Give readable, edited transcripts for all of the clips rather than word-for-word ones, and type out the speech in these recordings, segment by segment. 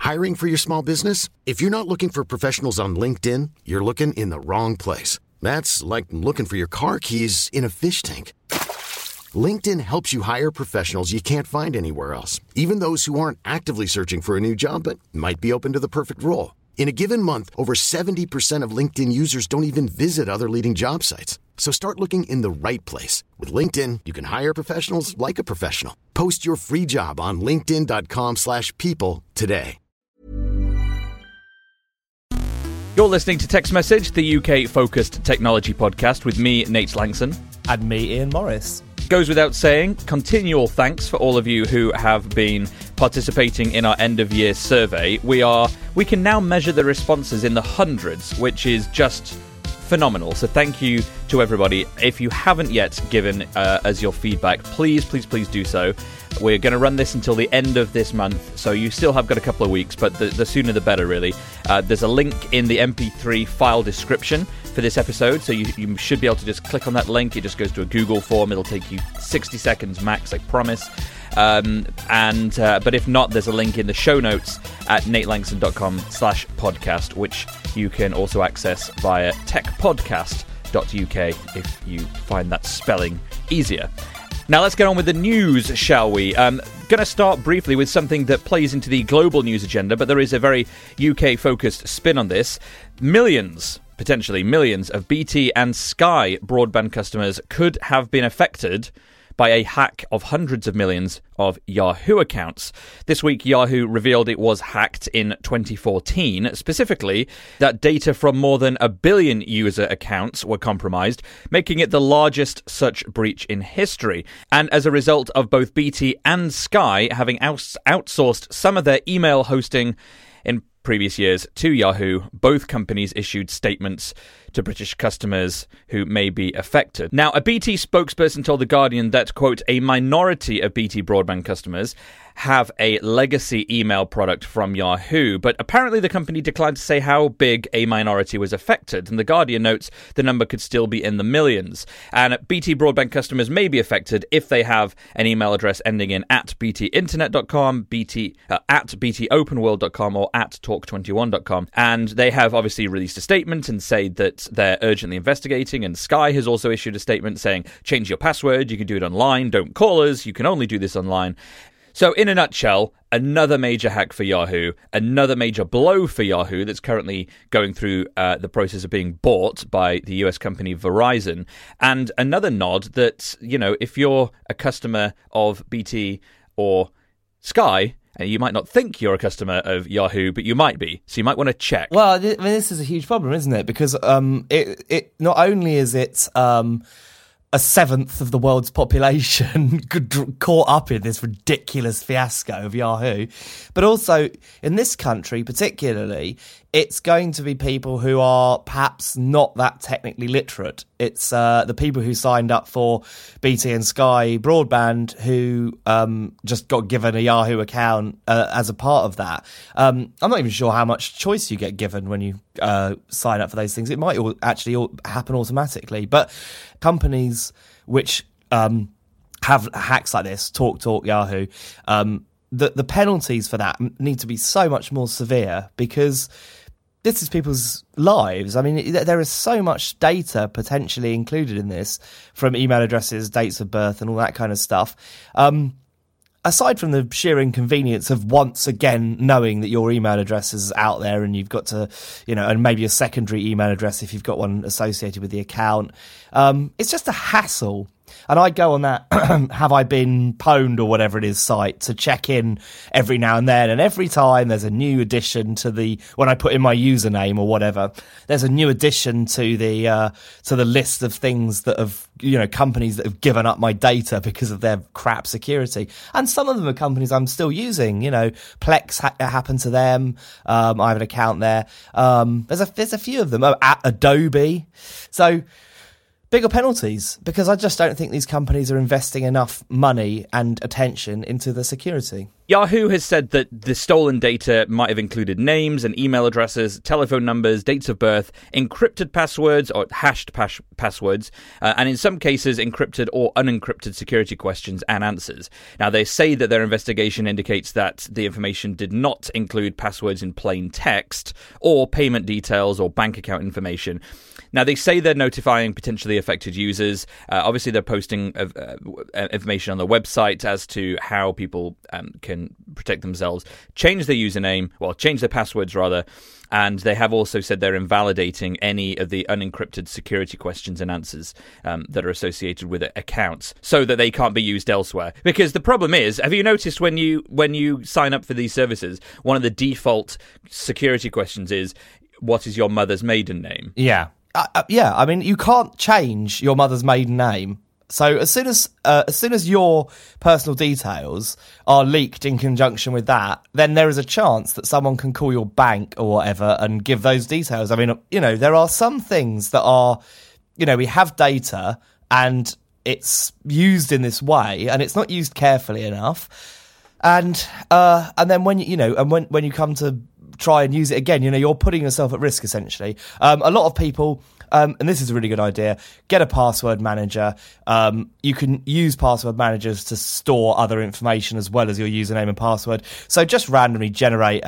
Hiring for your small business? If you're not looking for professionals on LinkedIn, you're looking in the wrong place. That's like looking for your car keys in a fish tank. LinkedIn helps you hire professionals you can't find anywhere else, even those who aren't actively searching for a new job but might be open to the perfect role. In a given month, over 70% of LinkedIn users don't even visit other leading job sites. So start looking in the right place. With LinkedIn, you can hire professionals like a professional. Post your free job on linkedin.com/people today. You're listening to Text Message, the UK-focused technology podcast with me, Nate Langson. And me, Ian Morris. Goes without saying, continual thanks for all of you who have been participating in our end-of-year survey. We can now measure the responses in the hundreds, which is just phenomenal. So thank you to everybody. If you haven't yet given us your feedback, please do so. We're going to run this until the end of this month, so you still have got a couple of weeks, but the sooner the better, really. There's a link in the MP3 file description for this episode, so you should be able to just click on that link. It just goes to a Google form. It'll take you 60 seconds max, I promise. But if not, there's a link in the show notes at natelangson.com/podcast, which you can also access via techpodcast.uk if you find that spelling easier. Now let's get on with the news, shall we? Going to start briefly with something that plays into the global news agenda, but there is a very UK-focused spin on this. Potentially millions of BT and Sky broadband customers could have been affected by a hack of hundreds of millions of Yahoo accounts. This week, Yahoo revealed it was hacked in 2014. Specifically, that data from more than 1 billion user accounts were compromised, making it the largest such breach in history. And as a result of both BT and Sky having outsourced some of their email hosting in previous years to Yahoo, both companies issued statements to British customers who may be affected. Now, a BT spokesperson told The Guardian that, quote, a minority of BT broadband customers have a legacy email product from Yahoo, but apparently the company declined to say how big a minority was affected, and The Guardian notes the number could still be in the millions. And BT broadband customers may be affected if they have an email address ending in @btinternet.com, @btopenworld.com, or @talk21.com. And they have obviously released a statement and say that they're urgently investigating, and Sky has also issued a statement saying, change your password, you can do it online, don't call us, you can only do this online. So in a nutshell, another major hack for Yahoo, another major blow for Yahoo that's currently going through the process of being bought by the US company Verizon, and another nod that, you know, if you're a customer of BT or Sky, and you might not think you're a customer of Yahoo, but you might be. So you might want to check. Well, I mean, this is a huge problem, isn't it? Because it not only is it a seventh of the world's population caught up in this ridiculous fiasco of Yahoo, but also in this country particularly, it's going to be people who are perhaps not that technically literate. It's the people who signed up for BT and Sky broadband who just got given a Yahoo account as a part of that. I'm not even sure how much choice you get given when you sign up for those things. It might all happen automatically, but companies which have hacks like this, TalkTalk, Yahoo, the penalties for that need to be so much more severe, because this is people's lives. I mean, there is so much data potentially included in this, from email addresses, dates of birth, and all that kind of stuff. Aside from the sheer inconvenience of once again knowing that your email address is out there and you've got to, you know, and maybe a secondary email address if you've got one associated with the account, it's just a hassle. And I go on that have I been pwned or whatever it is site to check in every now and then. And every time there's a new addition to when I put in my username or whatever, there's a new addition to the list of things that have, you know, companies that have given up my data because of their crap security. And some of them are companies I'm still using. You know, Plex happened to them. I have an account there. There's a few of them. At Adobe. So bigger penalties, because I just don't think these companies are investing enough money and attention into the security. Yahoo has said that the stolen data might have included names and email addresses, telephone numbers, dates of birth, encrypted passwords or hashed passwords, and in some cases encrypted or unencrypted security questions and answers. Now, they say that their investigation indicates that the information did not include passwords in plain text or payment details or bank account information. Now, they say they're notifying potentially affected users. Obviously, they're posting information on their website as to how people can protect themselves, change their passwords rather, and they have also said they're invalidating any of the unencrypted security questions and answers that are associated with accounts so that they can't be used elsewhere. Because the problem is, have you noticed when you sign up for these services, one of the default security questions is, what is your mother's maiden name? Yeah. I mean, you can't change your mother's maiden name. So as soon as your personal details are leaked in conjunction with that, then there is a chance that someone can call your bank or whatever and give those details. I mean, there are some things that are, we have data and it's used in this way and it's not used carefully enough. And then when you come to try and use it again, you're putting yourself at risk, essentially. A lot of people, and this is a really good idea, get a password manager. You can use password managers to store other information as well as your username and password. So just randomly generate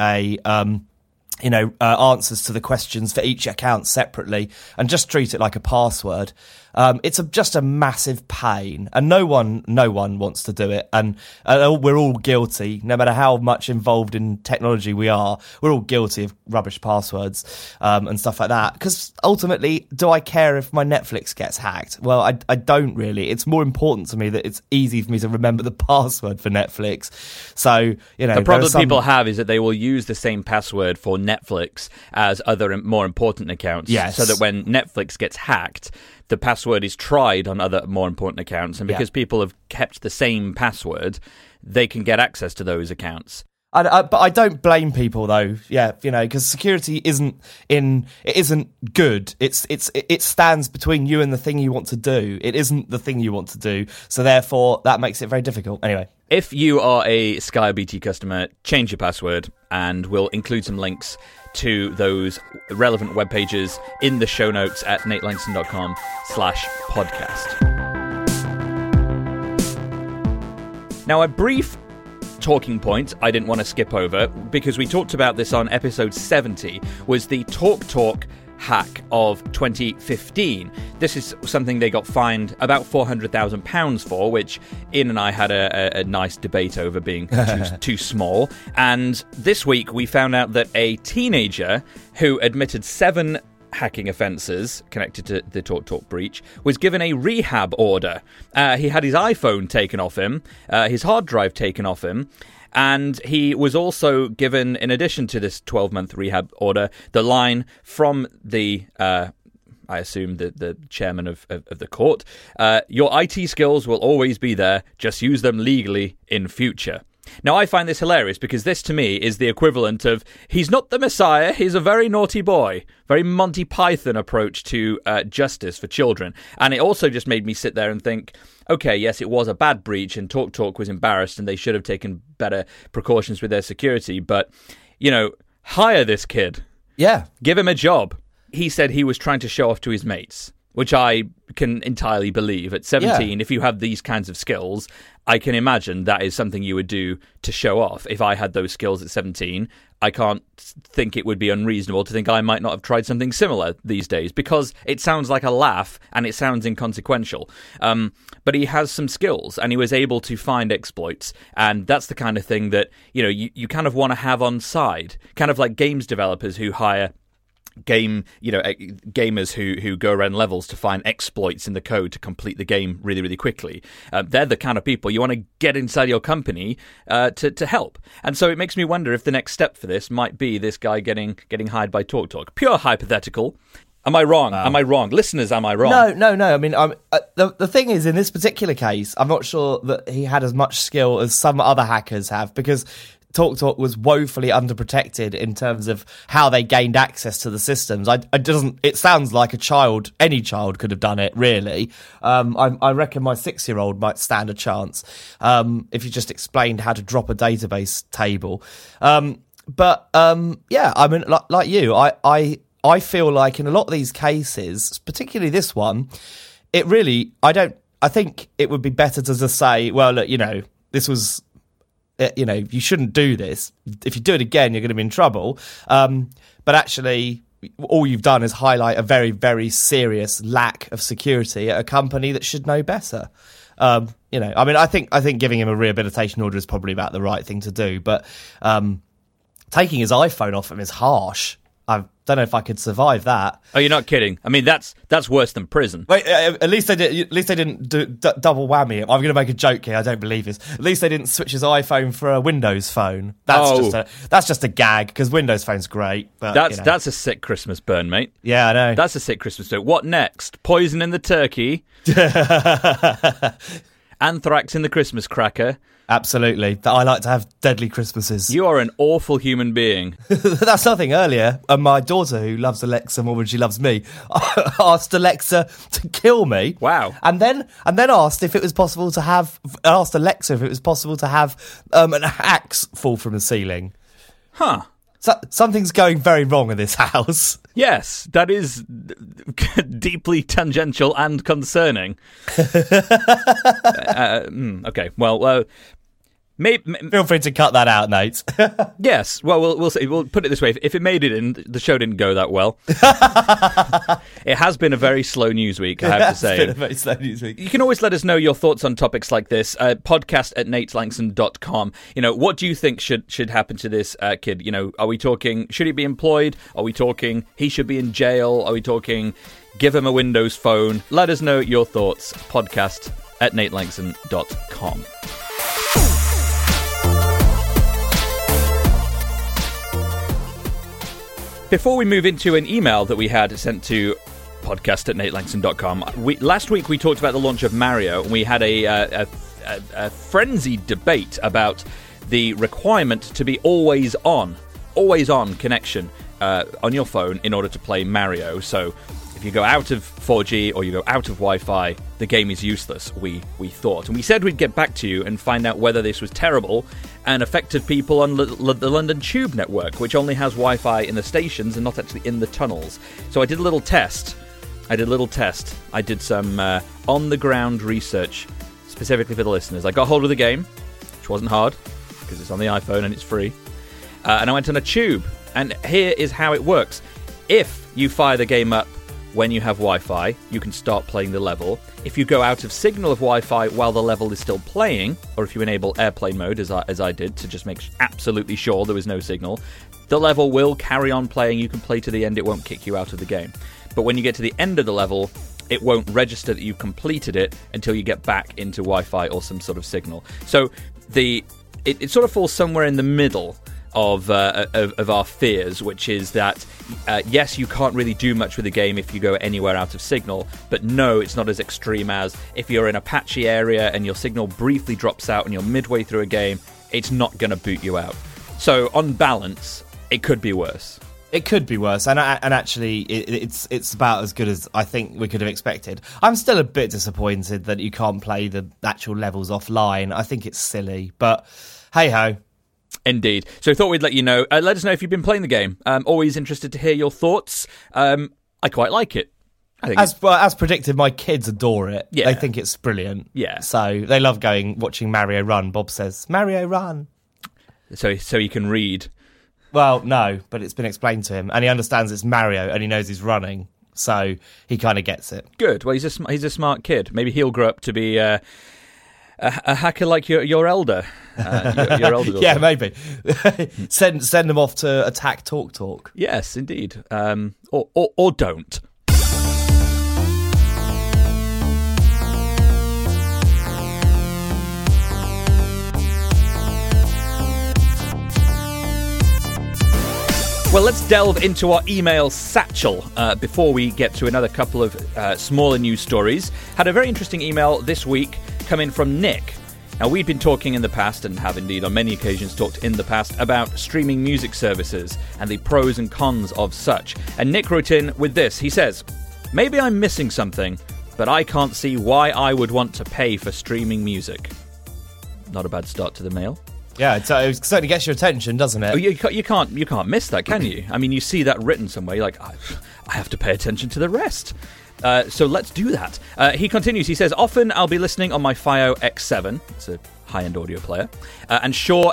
answers to the questions for each account separately and just treat it like a password. It's just a massive pain, and no one wants to do it, and we're all guilty. No matter how much involved in technology we are, we're all guilty of rubbish passwords and stuff like that. Because ultimately, do I care if my Netflix gets hacked? Well, I don't really. It's more important to me that it's easy for me to remember the password for Netflix. So, the problem people have is that they will use the same password for Netflix as other more important accounts. Yes. So that when Netflix gets hacked, the password is tried on other more important accounts, and because people have kept the same password, they can get access to those accounts. But I don't blame people though. Yeah, because security isn't good. It stands between you and the thing you want to do. It isn't the thing you want to do. So therefore, that makes it very difficult. Anyway, if you are a Sky BT customer, change your password, and we'll include some links to those relevant web pages in the show notes at natelangston.com/podcast. Now, a brief talking point I didn't want to skip over, because we talked about this on episode 70, was the TalkTalk hack of 2015. This is something they got fined about £400,000 for, which Ian and I had a nice debate over being too small. And this week we found out that a teenager who admitted 7 hacking offences connected to the TalkTalk breach was given a rehab order. He had his iPhone taken off him, his hard drive taken off him, and he was also given, in addition to this 12-month rehab order, the line from the I assume the chairman of the court, your IT skills will always be there, just use them legally in future. Now, I find this hilarious because this, to me, is the equivalent of, he's not the Messiah, he's a very naughty boy. Very Monty Python approach to justice for children. And it also just made me sit there and think, okay, yes, it was a bad breach and TalkTalk was embarrassed and they should have taken better precautions with their security. But, hire this kid. Yeah. Give him a job. He said he was trying to show off to his mates, which I can entirely believe. At 17, if you have these kinds of skills, I can imagine that is something you would do to show off. If I had those skills at 17, I can't think it would be unreasonable to think I might not have tried something similar these days, because it sounds like a laugh and it sounds inconsequential. But he has some skills and he was able to find exploits, and that's the kind of thing that you kind of want to have on side, kind of like games developers who hire gamers who go around levels to find exploits in the code to complete the game really, really quickly. They're the kind of people you want to get inside your company to help. And so it makes me wonder if the next step for this might be this guy getting hired by TalkTalk. Pure hypothetical. Am I wrong? Am I wrong? Listeners, am I wrong? No. I mean, the thing is, in this particular case, I'm not sure that he had as much skill as some other hackers have, because TalkTalk was woefully underprotected in terms of how they gained access to the systems. It sounds like any child could have done it, really. I reckon my 6-year-old might stand a chance if you just explained how to drop a database table. But I mean, like you, I feel like in a lot of these cases, particularly this one, I think it would be better to just say, well, look, this was, you shouldn't do this. If you do it again, you're going to be in trouble. But actually, all you've done is highlight a very, very serious lack of security at a company that should know better. I mean, I think giving him a rehabilitation order is probably about the right thing to do. But taking his iPhone off him is harsh. I don't know if I could survive that. Oh, you're not kidding. I mean, that's worse than prison. Wait, at least they didn't do double whammy. I'm going to make a joke here. I don't believe this. At least they didn't switch his iPhone for a Windows phone. That's just a gag because Windows Phone's great. But that's a sick Christmas burn, mate. Yeah, I know. That's a sick Christmas burn. What next? Poison in the turkey. Anthrax in the Christmas cracker. Absolutely. I like to have deadly Christmases. You are an awful human being. That's nothing. Earlier, my daughter, who loves Alexa more than she loves me, asked Alexa to kill me. Wow. And then asked Alexa if it was possible to have an axe fall from the ceiling. Huh. So, something's going very wrong in this house. Yes, that is deeply tangential and concerning. Okay, well, feel free to cut that out, Nate. Yes, well, we'll see. We'll put it this way: if it made it in, the show didn't go that well. It has been a very slow news week, I have to say. It's been a very slow news week. You can always let us know your thoughts on topics like this. podcast@natelangson.com. What do you think should happen to this kid? Are we talking, should he be employed? Are we talking, he should be in jail? Are we talking, give him a Windows phone? Let us know your thoughts. podcast@natelangson.com. Before we move into an email that we had sent to podcast@natelangson.com, last week we talked about the launch of Mario, and we had a frenzied debate about the requirement to be always on connection on your phone in order to play Mario. So if you go out of 4G or you go out of Wi-Fi, the game is useless, we thought. And we said we'd get back to you and find out whether this was terrible and affected people on the London Tube network, which only has Wi-Fi in the stations and not actually in the tunnels. So I did a little test. I did some on-the-ground research specifically for the listeners. I got hold of the game, which wasn't hard because it's on the iPhone and it's free. And I went on a tube. And here is how it works. If you fire the game up when you have Wi-Fi, you can start playing the level. If you go out of signal of Wi-Fi while the level is still playing, or if you enable airplane mode, as I did, to just make absolutely sure there was no signal, the level will carry on playing. You can play to the end. It won't kick you out of the game. But when you get to the end of the level, it won't register that you've completed it until you get back into Wi-Fi or some sort of signal. So it sort of falls somewhere in the middle of our fears, which is that yes, you can't really do much with the game if you go anywhere out of signal, but no, it's not as extreme as if you're in a patchy area and your signal briefly drops out and you're midway through a game, it's not going to boot you out. So on balance, it could be worse. It could be worse, and actually, it's about as good as I think we could have expected. I'm still a bit disappointed that you can't play the actual levels offline. I think it's silly, but hey-ho. Indeed. So I thought we'd let you know. Let us know if you've been playing the game. Always interested to hear your thoughts. I quite like it. I think as predicted, my kids adore it. Yeah. They think it's brilliant. Yeah. So they love watching Mario run. Bob says, Mario run. So you can read. Well, no, but it's been explained to him, and he understands it's Mario, and he knows he's running, so he kind of gets it. Good. Well, he's a smart kid. Maybe he'll grow up to be a hacker like your elder. Your elder yeah, maybe. Send them off to attack TalkTalk. Yes, indeed. Or don't. Well, let's delve into our email satchel before we get to another couple of smaller news stories. Had a very interesting email this week coming from Nick. Now, we've been talking in the past, and have indeed on many occasions talked in the past, about streaming music services and the pros and cons of such. And Nick wrote in with this. He says, maybe I'm missing something, but I can't see why I would want to pay for streaming music. Not a bad start to the mail. Yeah, it certainly gets your attention, doesn't it? Oh, you can't miss that, can you? I mean, you see that written somewhere, you're like, I have to pay attention to the rest. So let's do that. He continues, he says, often I'll be listening on my FiiO X7, it's a high-end audio player, and Shure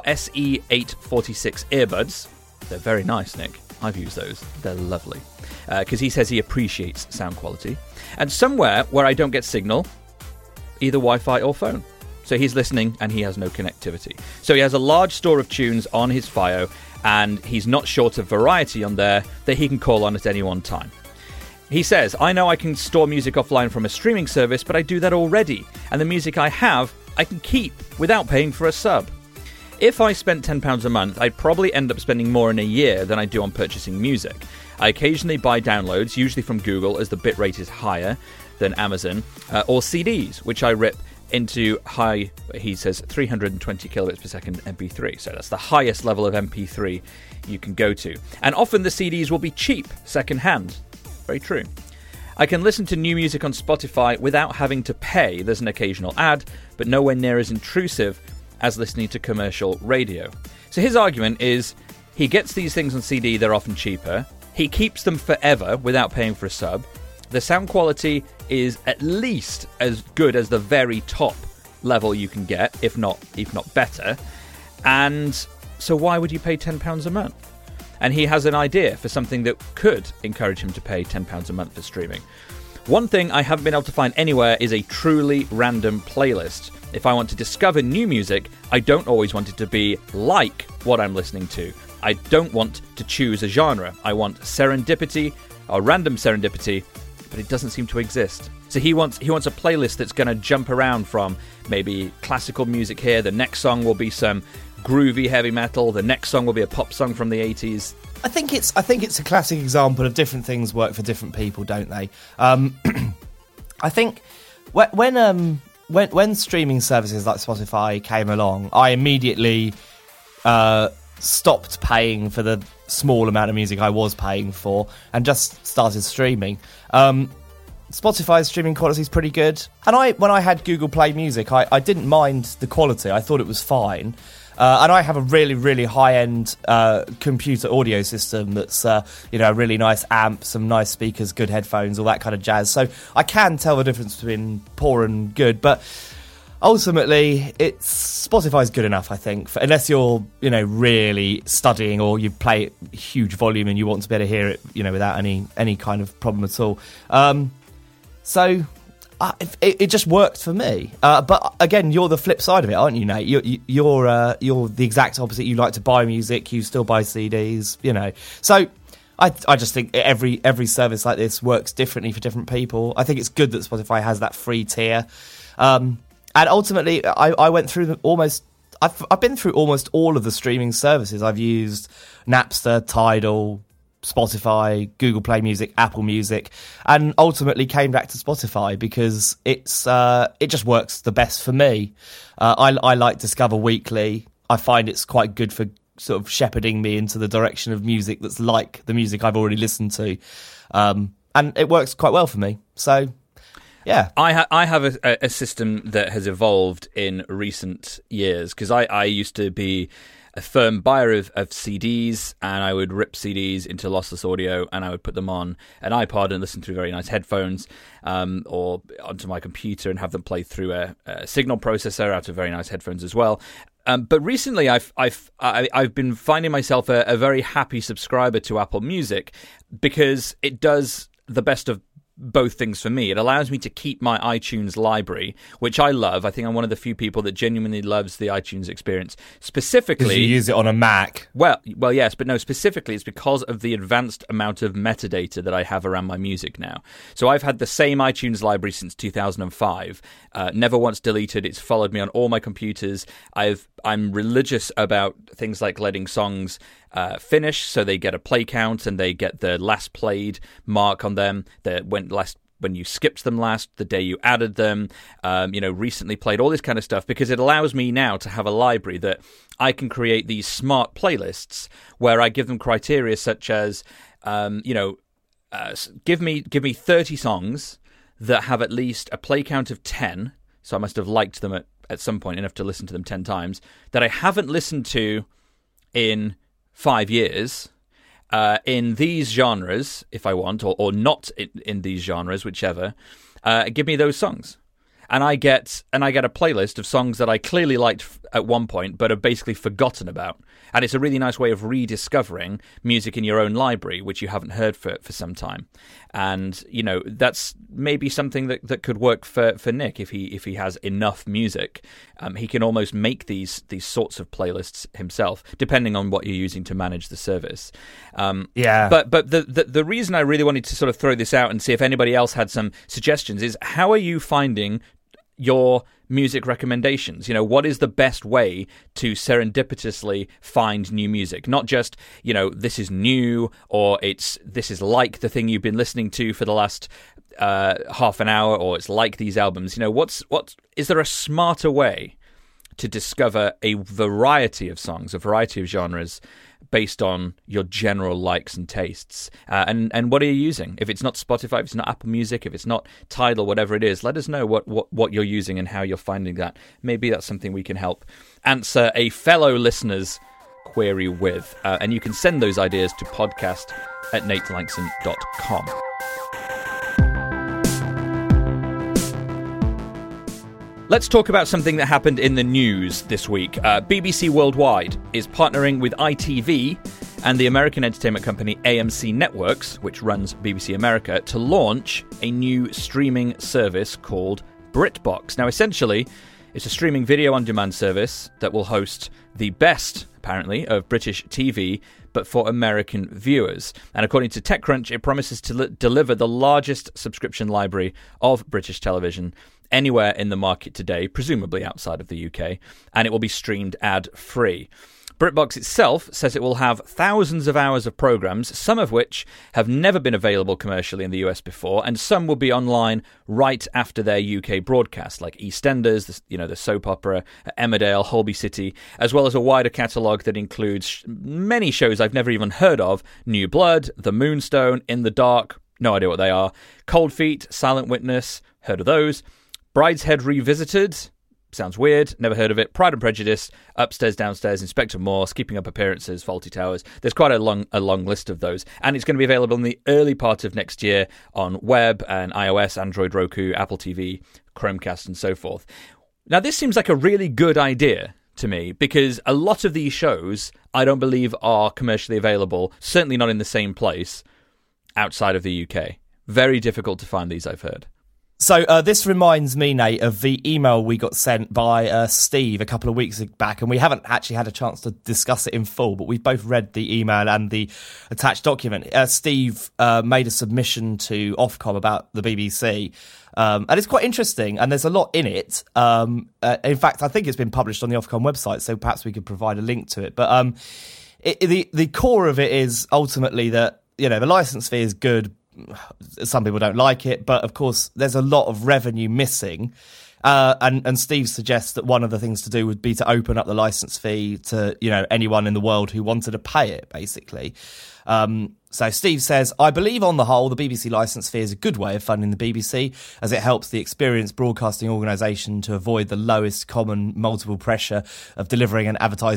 SE846 earbuds. They're very nice, Nick. I've used those. They're lovely. Because he says he appreciates sound quality. And somewhere where I don't get signal, either Wi-Fi or phone. So he's listening and he has no connectivity. So he has a large store of tunes on his FiiO, and he's not short of variety on there that he can call on at any one time. He says, I know I can store music offline from a streaming service, but I do that already. And the music I have, I can keep without paying for a sub. If I spent £10 a month, I'd probably end up spending more in a year than I do on purchasing music. I occasionally buy downloads, usually from Google, as the bitrate is higher than Amazon, or CDs, which I rip into high, he says, 320 kilobits per second MP3. So that's the highest level of MP3 you can go to. And often the CDs will be cheap, second-hand. Very true. I can listen to new music on Spotify without having to pay. There's an occasional ad, but nowhere near as intrusive as listening to commercial radio. So his argument is he gets these things on CD, they're often cheaper. He keeps them forever without paying for a sub. The sound quality is at least as good as the very top level you can get, if not better. And so why would you pay £10 a month? And he has an idea for something that could encourage him to pay £10 a month for streaming. One thing I haven't been able to find anywhere is a truly random playlist. If I want to discover new music, I don't always want it to be like what I'm listening to. I don't want to choose a genre. I want serendipity, or random serendipity, but it doesn't seem to exist. So he wants a playlist that's going to jump around from maybe classical music here, the next song will be some groovy heavy metal, the next song will be a pop song from the 80s. I think it's a classic example of different things work for different people, don't they? I think when streaming services like Spotify came along, I immediately stopped paying for the small amount of music I was paying for and just started streaming. Spotify's streaming quality is pretty good, and when I had Google Play Music, I didn't mind the quality. I thought it was fine. And I have a really, really high-end computer audio system that's, a really nice amp, some nice speakers, good headphones, all that kind of jazz. So I can tell the difference between poor and good. But ultimately, Spotify's good enough, I think, unless you're, really studying or you play at huge volume and you want to be able to hear it, without any kind of problem at all. So it just worked for me. But again, you're the flip side of it, aren't you, Nate? You're the exact opposite. You like to buy music, you still buy CDs, So I just think every service like this works differently for different people. I think it's good that Spotify has that free tier. And ultimately, I went through I've been through almost all of the streaming services. I've used Napster, Tidal, Spotify, Google Play Music, Apple Music, and ultimately came back to Spotify because it just works the best for me. I like Discover Weekly. I find it's quite good for sort of shepherding me into the direction of music that's like the music I've already listened to, and it works quite well for me. So, yeah, I have a system that has evolved in recent years because I used to be a firm buyer of CDs, and I would rip CDs into lossless audio and I would put them on an iPod and listen through very nice headphones or onto my computer and have them play through a signal processor out of very nice headphones as well. But recently I've been finding myself a very happy subscriber to Apple Music because it does the best of both things for me. It allows me to keep my iTunes library, which I love. I think I'm one of the few people that genuinely loves the iTunes experience. Specifically, because you use it on a Mac. Well, yes, but no, specifically it's because of the advanced amount of metadata that I have around my music now. So I've had the same iTunes library since 2005, never once deleted. It's followed me on all my computers. I'm religious about things like letting songs finish, so they get a play count and they get the last played mark on them, the last when you skipped them last, the day you added them, recently played, all this kind of stuff, because it allows me now to have a library that I can create these smart playlists where I give them criteria such as, give me 30 songs that have at least a play count of 10, so I must have liked them at some point, enough to listen to them 10 times, that I haven't listened to in 5 years, in these genres, if I want, or not in these genres, whichever. Give me those songs, and I get a playlist of songs that I clearly liked at one point, but have basically forgotten about. And it's a really nice way of rediscovering music in your own library, which you haven't heard for some time. And that's maybe something that could work for Nick if he has enough music. He can almost make these sorts of playlists himself, depending on what you're using to manage the service. But the reason I really wanted to sort of throw this out and see if anybody else had some suggestions is, how are you finding your music recommendations? What is the best way to serendipitously find new music? Not just, this is new, or this is like the thing you've been listening to for the last half an hour, or it's like these albums. Is there a smarter way to discover a variety of songs, a variety of genres, based on your general likes and tastes? And what are you using? If it's not Spotify, if it's not Apple Music, if it's not Tidal, whatever it is, let us know what you're using and how you're finding that. Maybe that's something we can help answer a fellow listener's query with. And you can send those ideas to podcast@natelangson.com. Let's talk about something that happened in the news this week. BBC Worldwide is partnering with ITV and the American entertainment company AMC Networks, which runs BBC America, to launch a new streaming service called BritBox. Now, essentially, it's a streaming video on-demand service that will host the best, apparently, of British TV, but for American viewers. And according to TechCrunch, it promises to deliver the largest subscription library of British television anywhere in the market today, presumably outside of the UK, and it will be streamed ad-free. BritBox itself says it will have thousands of hours of programs, some of which have never been available commercially in the US before, and some will be online right after their UK broadcast, like EastEnders, the soap opera, Emmerdale, Holby City, as well as a wider catalogue that includes many shows I've never even heard of: New Blood, The Moonstone, In the Dark, no idea what they are, Cold Feet, Silent Witness, heard of those, Brideshead Revisited, sounds weird, never heard of it, Pride and Prejudice, Upstairs, Downstairs, Inspector Morse, Keeping Up Appearances, Fawlty Towers. There's quite a long list of those. And it's going to be available in the early part of next year on web and iOS, Android, Roku, Apple TV, Chromecast, and so forth. Now, this seems like a really good idea to me, because a lot of these shows I don't believe are commercially available, certainly not in the same place outside of the UK. Very difficult to find these, I've heard. So this reminds me, Nate, of the email we got sent by Steve a couple of weeks back, and we haven't actually had a chance to discuss it in full, but we've both read the email and the attached document. Steve made a submission to Ofcom about the BBC, and it's quite interesting, and there's a lot in it. In fact, I think it's been published on the Ofcom website, so perhaps we could provide a link to it. But the core of it is ultimately that, the licence fee is good. Some people don't like it, but of course there's a lot of revenue missing, and Steve suggests that one of the things to do would be to open up the license fee to anyone in the world who wanted to pay it, basically. So Steve says, I believe on the whole the BBC licence fee is a good way of funding the BBC, as it helps the experienced broadcasting organisation to avoid the lowest common multiple pressure of delivering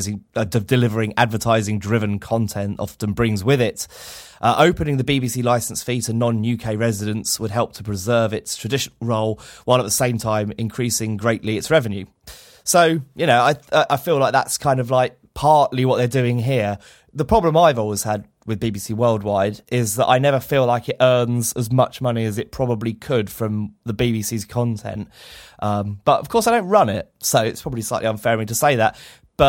advertising-driven content often brings with it. Opening the BBC licence fee to non-UK residents would help to preserve its traditional role, while at the same time increasing greatly its revenue. So, I feel like that's kind of like partly what they're doing here. The problem I've always had with BBC Worldwide is that I never feel like it earns as much money as it probably could from the BBC's content. But of course I don't run it, so it's probably slightly unfair of me to say that. But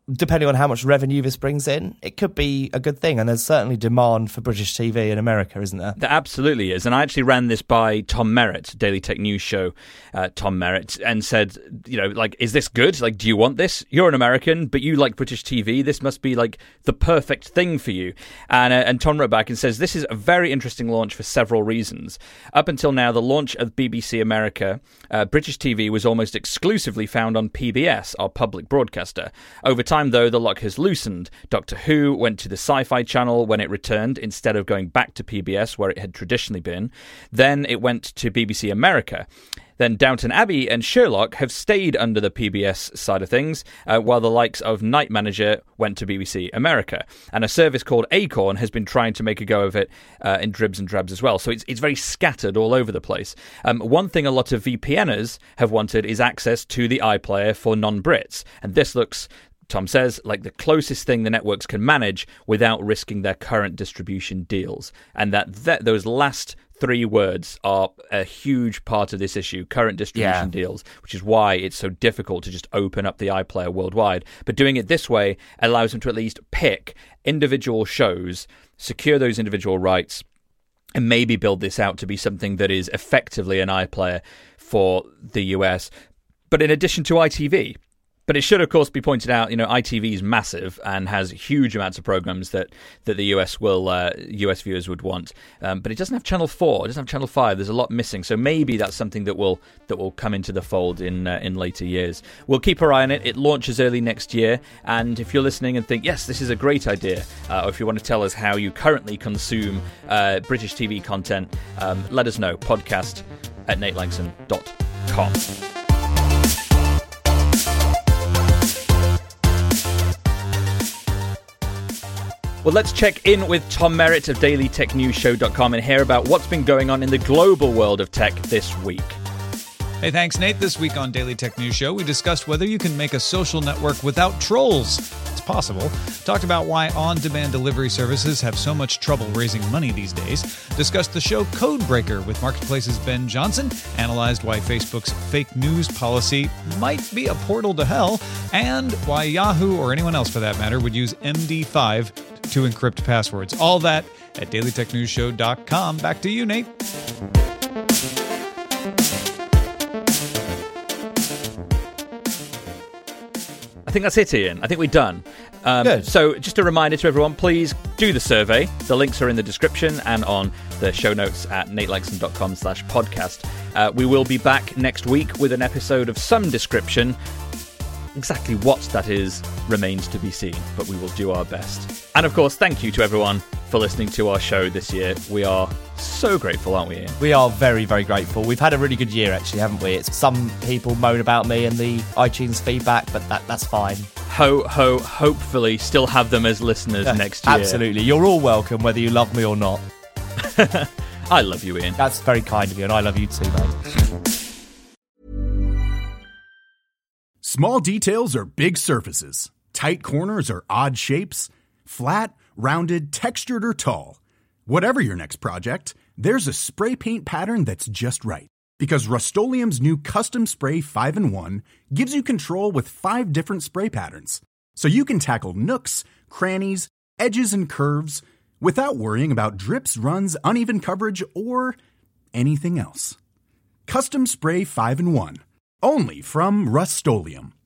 depending on how much revenue this brings in, it could be a good thing. And there's certainly demand for British TV in America, isn't there? There absolutely is. And I actually ran this by Tom Merritt, Daily Tech News show, Tom Merritt, and said, is this good? Like, do you want this? You're an American, but you like British TV. This must be like the perfect thing for you. And Tom wrote back and says, this is a very interesting launch for several reasons. Up until now, the launch of BBC America, British TV was almost exclusively found on PBS, our public broadcaster. Over time, though, the luck has loosened. Doctor Who went to the Sci-Fi Channel when it returned, instead of going back to PBS, where it had traditionally been. Then it went to BBC America. Then Downton Abbey and Sherlock have stayed under the PBS side of things, while the likes of Night Manager went to BBC America. And a service called Acorn has been trying to make a go of it in dribs and drabs as well. So it's very scattered all over the place. One thing a lot of VPNers have wanted is access to the iPlayer for non-Brits. And this looks, Tom says, like the closest thing the networks can manage without risking their current distribution deals. And that those last 3 words are a huge part of this issue, current distribution deals, which is why it's so difficult to just open up the iPlayer worldwide. But doing it this way allows them to at least pick individual shows, secure those individual rights, and maybe build this out to be something that is effectively an iPlayer for the US. But in addition to ITV, but it should, of course, be pointed out, ITV is massive and has huge amounts of programs that the US viewers would want. But it doesn't have Channel 4, it doesn't have Channel 5. There's a lot missing. So maybe that's something that will come into the fold in later years. We'll keep our eye on it. It launches early next year. And if you're listening and think, yes, this is a great idea, or if you want to tell us how you currently consume British TV content, let us know. podcast@natelangson.com. Well, let's check in with Tom Merritt of dailytechnewsshow.com and hear about what's been going on in the global world of tech this week. Hey, thanks, Nate. This week on Daily Tech News Show, we discussed whether you can make a social network without trolls. It's possible. Talked about why on-demand delivery services have so much trouble raising money these days. Discussed the show Codebreaker with Marketplace's Ben Johnson. Analyzed why Facebook's fake news policy might be a portal to hell. And why Yahoo, or anyone else for that matter, would use MD5 to encrypt passwords. All that at dailytechnewsshow.com. Back to you, Nate. I think that's it, Ian. I think we're done. Good. So just a reminder to everyone, please do the survey. The links are in the description and on the show notes at natelangson.com/podcast. We will be back next week with an episode of some description. Exactly what that is remains to be seen, but we will do our best. And of course, thank you to everyone for listening to our show this year. We are so grateful, aren't we, Ian? We are very, very grateful. We've had a really good year, actually, haven't we? Some people moan about me and the iTunes feedback, but that's fine. Hopefully still have them as listeners next year. Absolutely. You're all welcome, whether you love me or not. I love you, Ian. That's very kind of you, and I love you too, mate. Small details are big surfaces. Tight corners are odd shapes. Flat, rounded, textured, or tall. Whatever your next project, there's a spray paint pattern that's just right. Because Rust-Oleum's new Custom Spray 5-in-1 gives you control with 5 different spray patterns. So you can tackle nooks, crannies, edges, and curves without worrying about drips, runs, uneven coverage, or anything else. Custom Spray 5-in-1. Only from Rust-Oleum.